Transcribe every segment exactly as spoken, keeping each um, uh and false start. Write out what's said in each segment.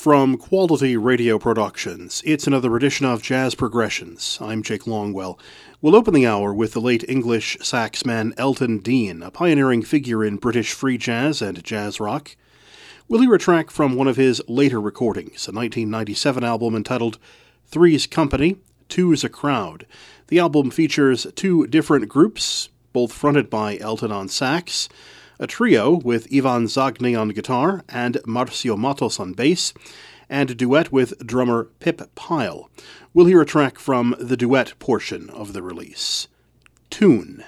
From Quality Radio Productions, it's another edition of Jazz Progressions. I'm Jake Longwell. We'll open the hour with the late English saxman Elton Dean, a pioneering figure in British free jazz and jazz rock. We'll hear a track from one of his later recordings, a nineteen ninety-seven album entitled Three's Company, Two's a Crowd. The album features two different groups, both fronted by Elton on sax, a trio with Ivan Zagny on guitar and Marcio Matos on bass, and a duet with drummer Pip Pyle. We'll hear a track from the duet portion of the release. Tune.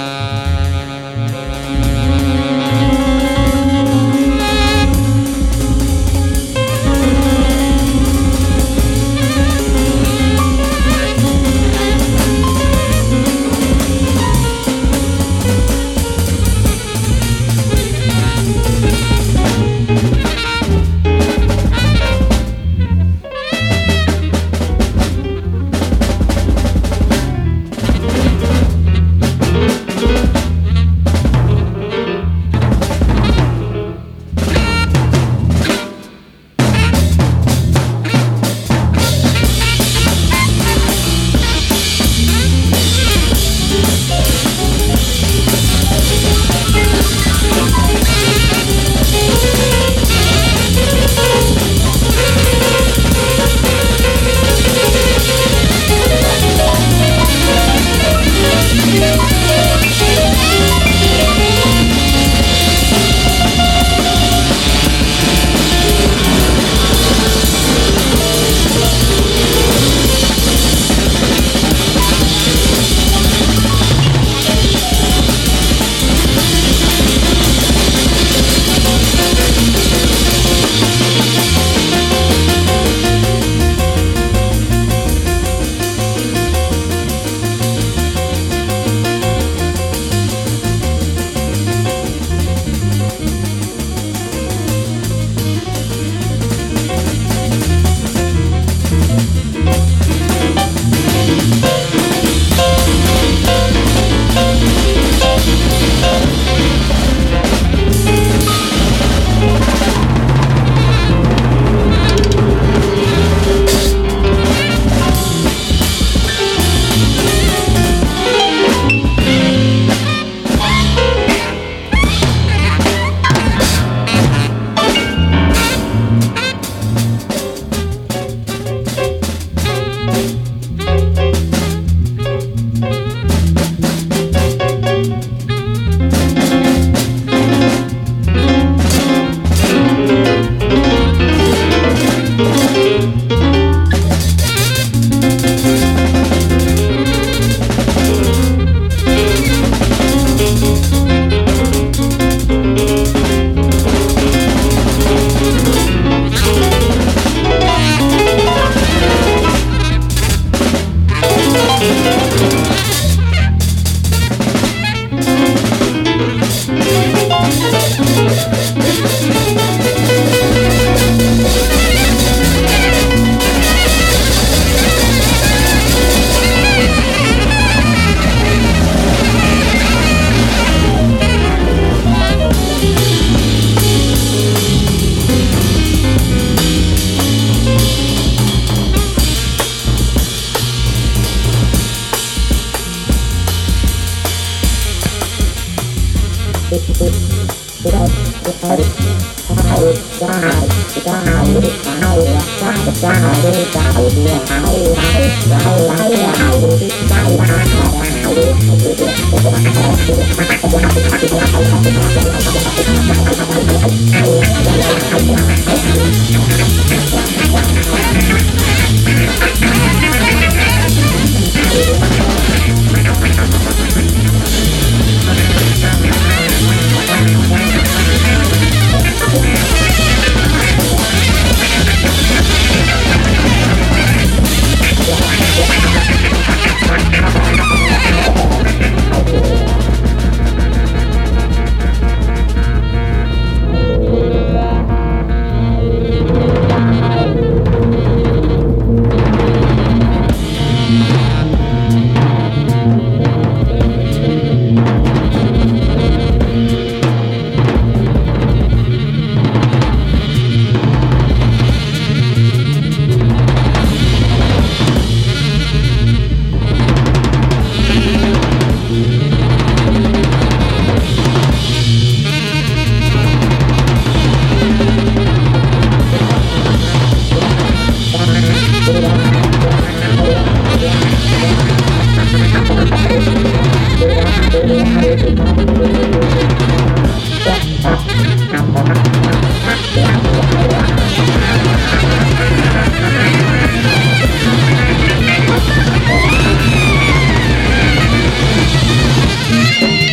Thank you.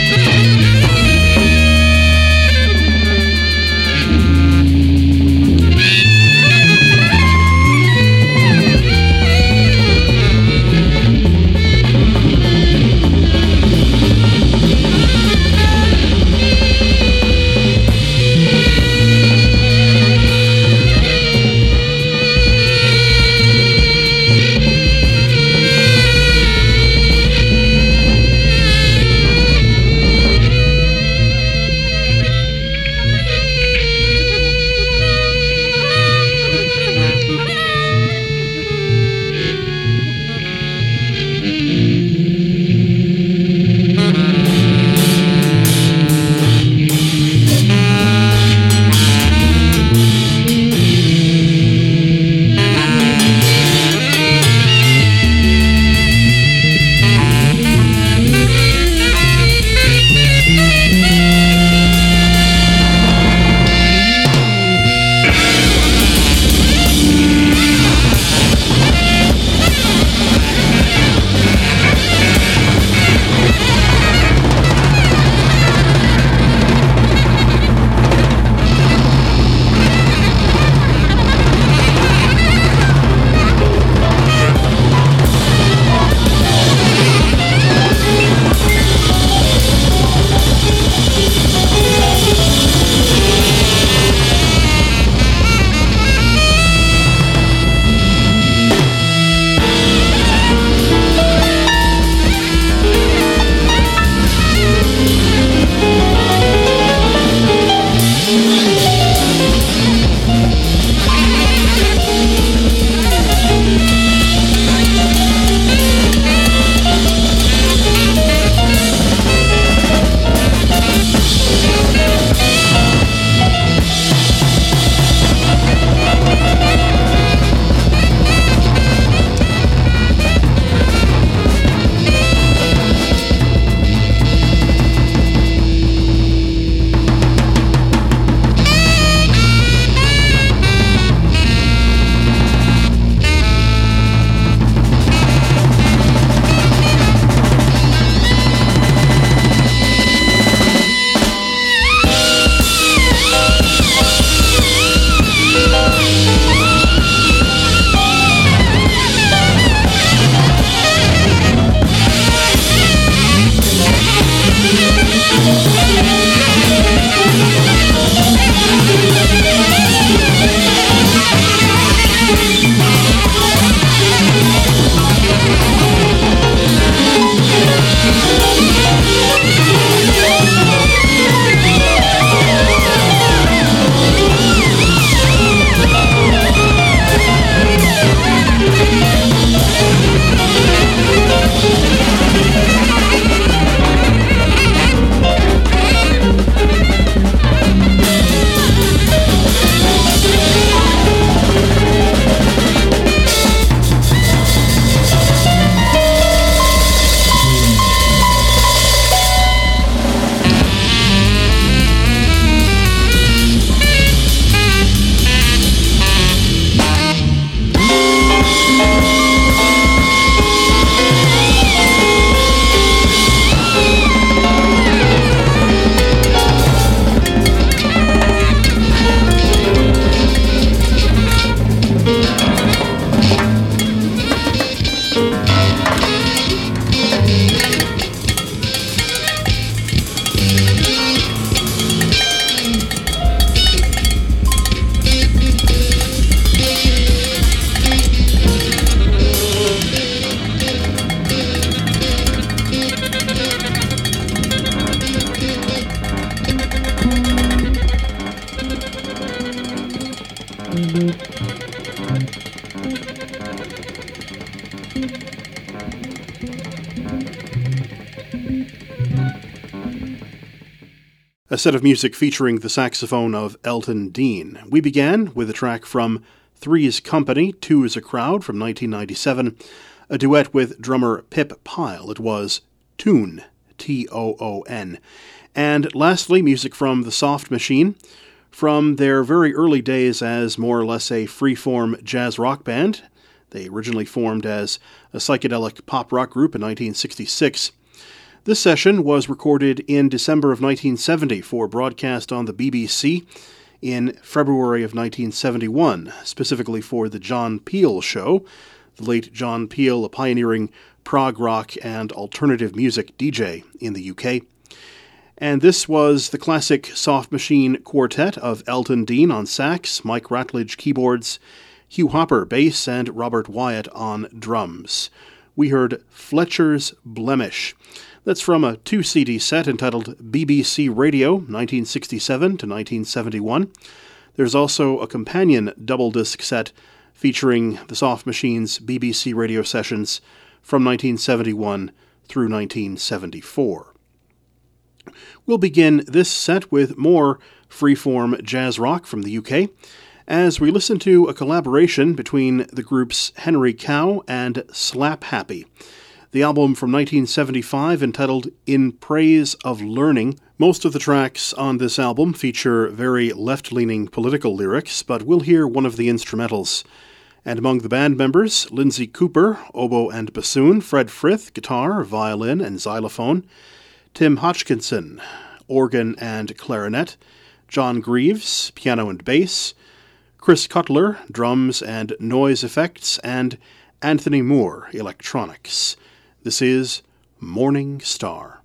a set of music featuring the saxophone of Elton Dean. We began with a track from Three's Company, Two is a Crowd, from nineteen ninety-seven, a duet with drummer Pip Pyle. It was Toon, T O O N. And lastly, music from The Soft Machine, from their very early days as more or less a free-form jazz rock band. They originally formed as a psychedelic pop rock group in nineteen sixty-six. This session was recorded in December of nineteen seventy for broadcast on the B B C in February of nineteen seventy-one, specifically for the John Peel Show. The late John Peel, a pioneering prog rock and alternative music D J in the U K. And this was the classic Soft Machine quartet of Elton Dean on sax, Mike Ratledge keyboards, Hugh Hopper bass, and Robert Wyatt on drums. We heard Fletcher's Blemish. That's from a two-C D set entitled B B C Radio, nineteen sixty-seven to nineteen seventy-one. There's also a companion double-disc set featuring the Soft Machine's B B C radio sessions from nineteen seventy-one through nineteen seventy-four. We'll begin this set with more freeform jazz rock from the U K, as we listen to a collaboration between the groups Henry Cow and Slap Happy. The album from nineteen seventy-five entitled In Praise of Learning. Most of the tracks on this album feature very left-leaning political lyrics, but we'll hear one of the instrumentals. And among the band members, Lindsay Cooper, oboe and bassoon, Fred Frith, guitar, violin, and xylophone, Tim Hodgkinson, organ and clarinet, John Greaves, piano and bass, Chris Cutler, drums and noise effects, and Anthony Moore, electronics. This is Morning Star.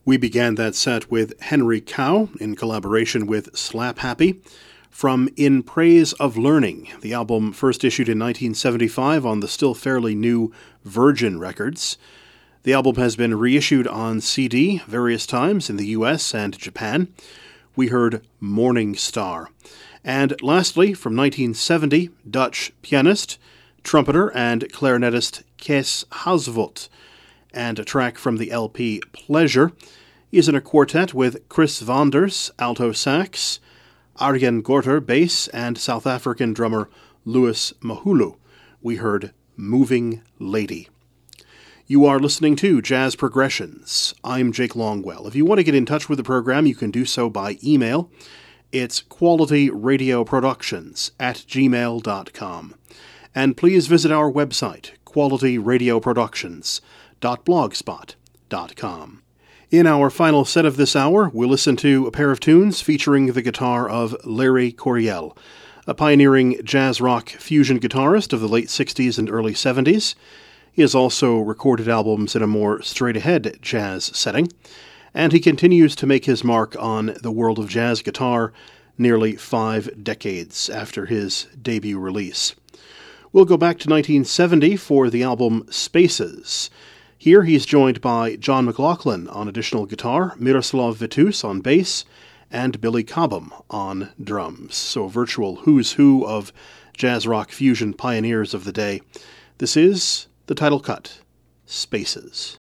We began that set with Henry Cow in collaboration with Slap Happy from In Praise of Learning, the album first issued in nineteen seventy-five on the still fairly new Virgin Records. The album has been reissued on C D various times in the U S and Japan. We heard Morning Star. And lastly, from nineteen seventy, Dutch pianist, trumpeter, and clarinetist Kees Hazvoort, and a track from the L P Pleasure. He is in a quartet with Chris Vanders, alto sax, Arjen Gorter, bass, and South African drummer Louis Mahulu. We heard Moving Lady. You are listening to Jazz Progressions. I'm Jake Longwell. If you want to get in touch with the program, you can do so by email. It's qualityradioproductions at gmail dot com. And please visit our website, quality radio productions dot blogspot dot com. In our final set of this hour, we'll listen to a pair of tunes featuring the guitar of Larry Coryell, a pioneering jazz rock fusion guitarist of the late sixties and early seventies. He has also recorded albums in a more straight-ahead jazz setting, and he continues to make his mark on the world of jazz guitar nearly five decades after his debut release. We'll go back to nineteen seventy for the album Spaces. Here he's joined by John McLaughlin on additional guitar, Miroslav Vitus on bass, and Billy Cobham on drums. So a virtual who's who of jazz rock fusion pioneers of the day. This is the title cut, Spaces.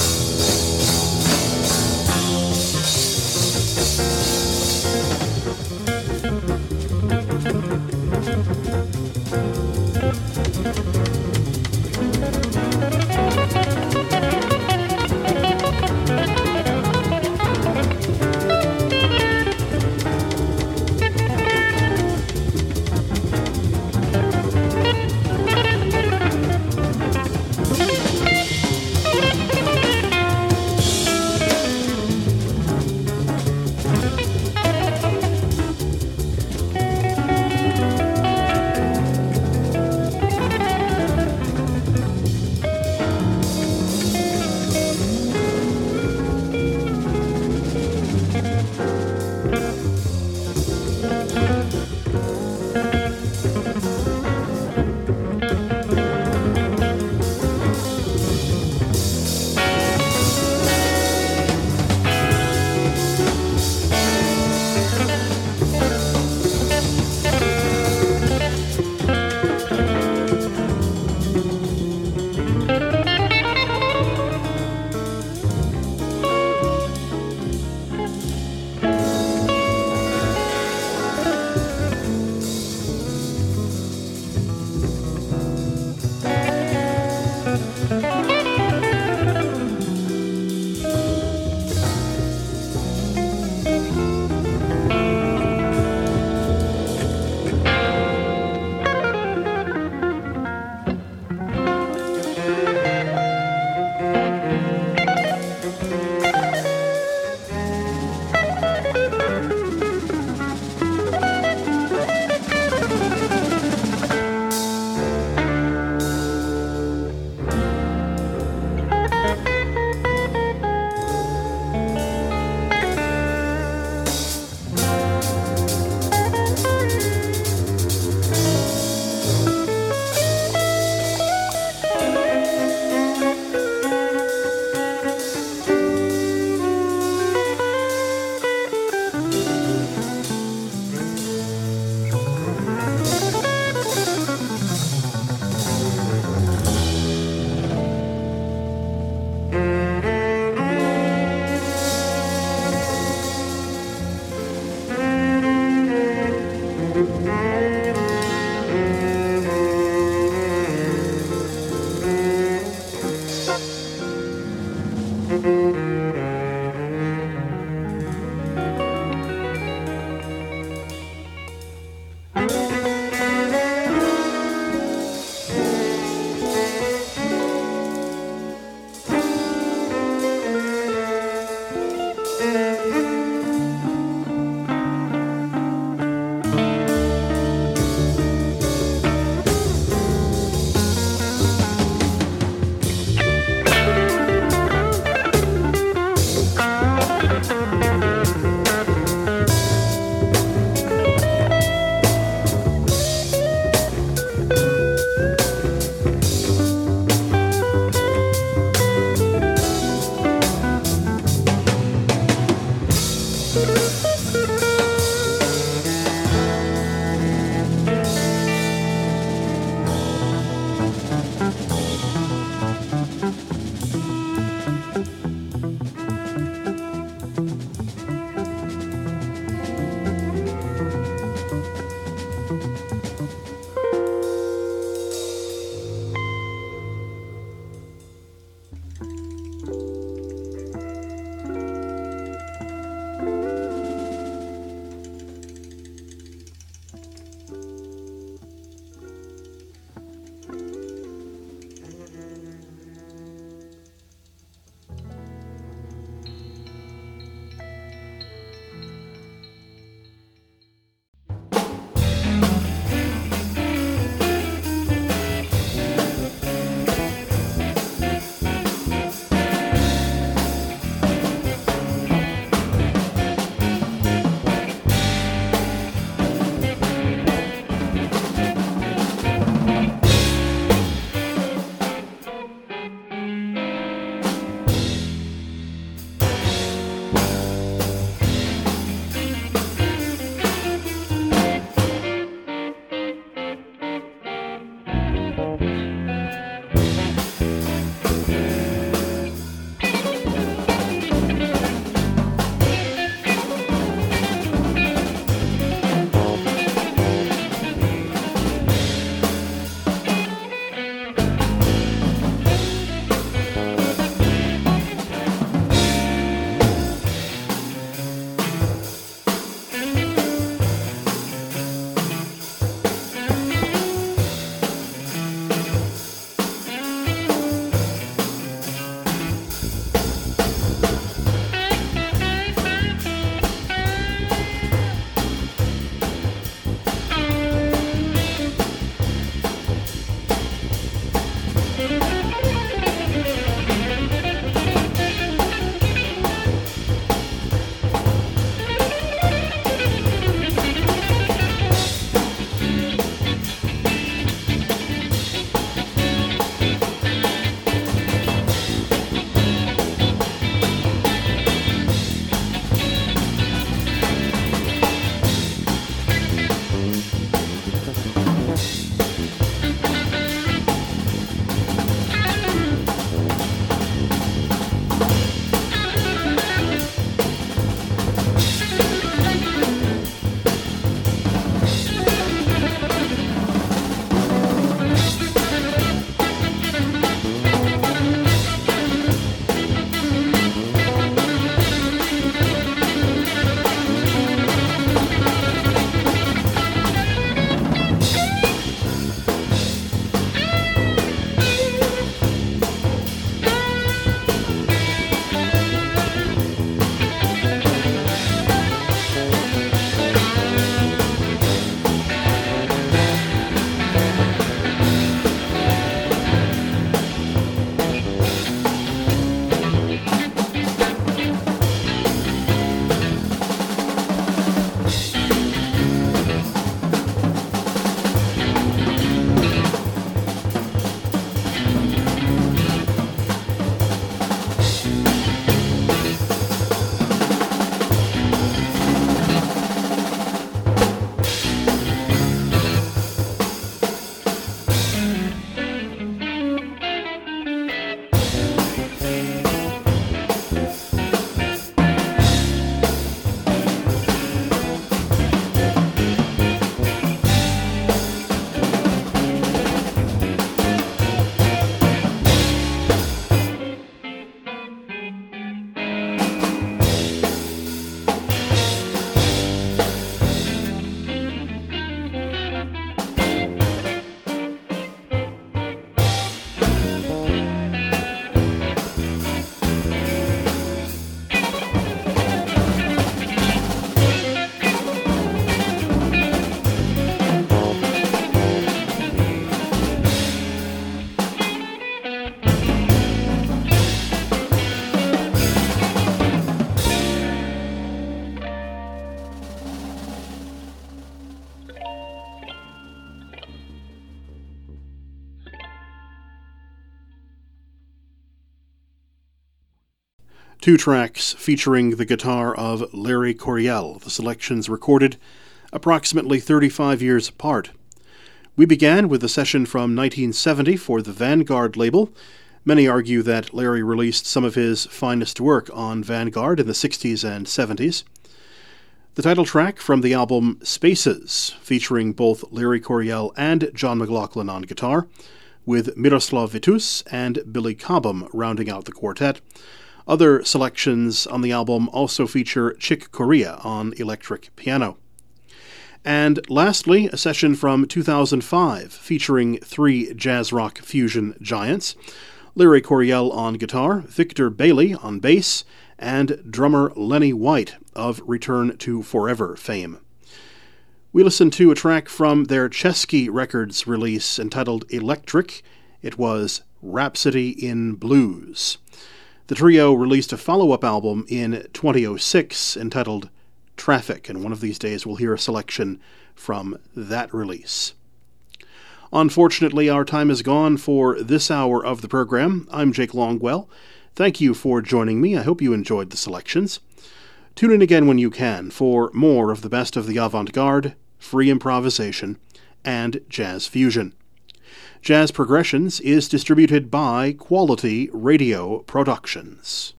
Two tracks featuring the guitar of Larry Coryell, the selections recorded approximately thirty-five years apart. We began with a session from nineteen seventy for the Vanguard label. Many argue that Larry released some of his finest work on Vanguard in the sixties and seventies. The title track from the album Spaces, featuring both Larry Coryell and John McLaughlin on guitar, with Miroslav Vitus and Billy Cobham rounding out the quartet. Other selections on the album also feature Chick Corea on electric piano. And lastly, a session from two thousand five featuring three jazz rock fusion giants, Larry Coryell on guitar, Victor Bailey on bass, and drummer Lenny White of Return to Forever fame. We listened to a track from their Chesky Records release entitled Electric. It was Rhapsody in Blues. The trio released a follow-up album in twenty oh six entitled Traffic, and one of these days we'll hear a selection from that release. Unfortunately, our time is gone for this hour of the program. I'm Jake Longwell. Thank you for joining me. I hope you enjoyed the selections. Tune in again when you can for more of the best of the avant-garde, free improvisation, and jazz fusion. Jazz Progressions is distributed by Quality Radio Productions.